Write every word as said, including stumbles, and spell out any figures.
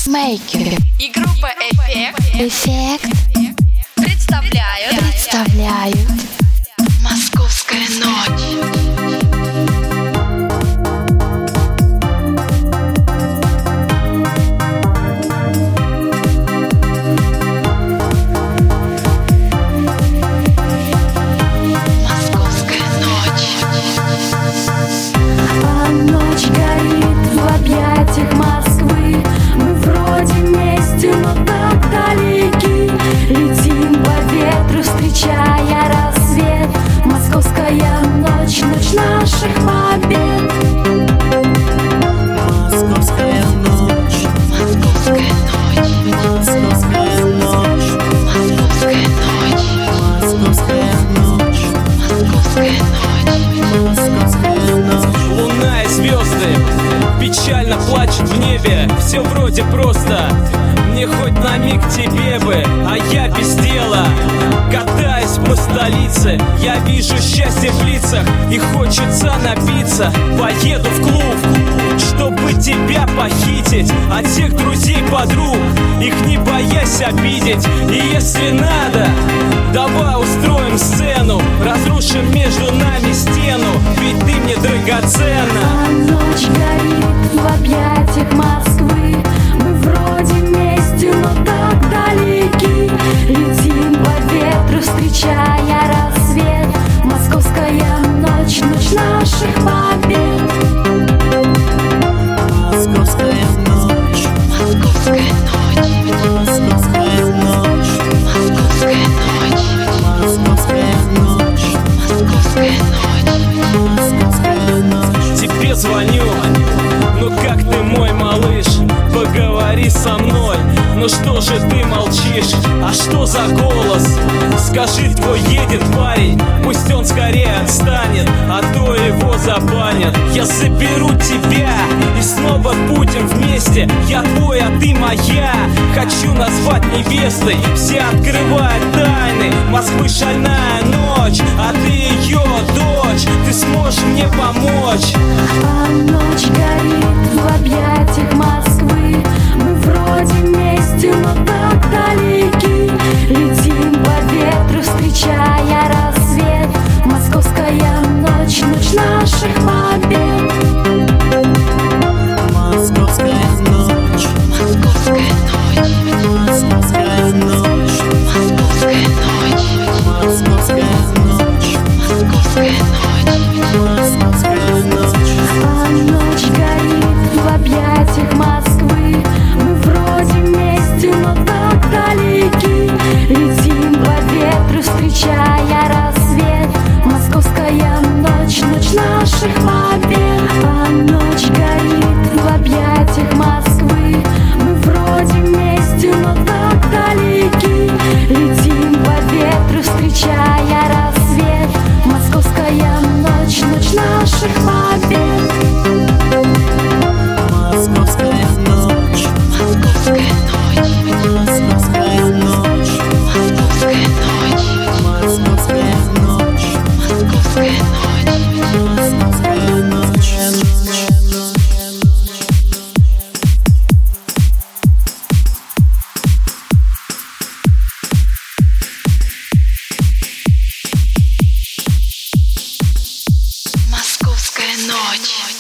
Мейкер и группа Эффект Эффект представляют представляют Московская ночь. Луна и звезды печально плачут в небе. Все вроде просто, мне хоть на миг тебе бы, а я без дела. Катаясь по столице, я вижу счастье в лицах, и хочется напиться. Поеду в клуб, чтобы тебя похитить, от всех друзей, подруг, их не боясь обидеть. И если надо, давай устроим сцену, разрушим между нами стену, ведь ты мне драгоценна. А ночь горит в объятиях Москвы, мы вроде вместе, но так далеки. Летим по ветру, встречая рассвет. Московская ночь, ночь наших побед. Московская ночь, Московская ночь, московская ночь, Московская ночь, московская ночь, Московская ночь. московская ночь. Тебе звоню, ну как ты, мой малыш, поговори со мной. Ну что же ты молчишь, а что за голос? Скажи, твой едет парень, пусть он скорее отстанет, а то его забанят. Я заберу тебя и снова будем вместе. Я твой, а ты моя, хочу назвать невестой. Все открывают тайны Москвы, шальная ночь, а ты ее дочь, ты сможешь мне помочь. А ночь горит в объятиях Москвы, мы вроде вместе, но так далеки. Летим по ветру, встречая рассвет. Московская ночь, ночь наших побед. Московская ночь, Московская ночь, московская ночь, Московская ночь, московская ночь, Московская ночь. московская ночь. А ночь горит в объятиях Москвы, мы вроде вместе, но так далеки. Летим по ветру, встречая рассвет. Московская ночь, ночь наших побед. А ночь горит в объятиях Москвы, мы вроде вместе, но так далеки. Летим по ветру, встречая рассвет. Московская ночь, ночь наших побед. Московская ночь, Московская ночь, московская ночь, Московская ночь, московская ночь, Московская ночь. Московская ночь.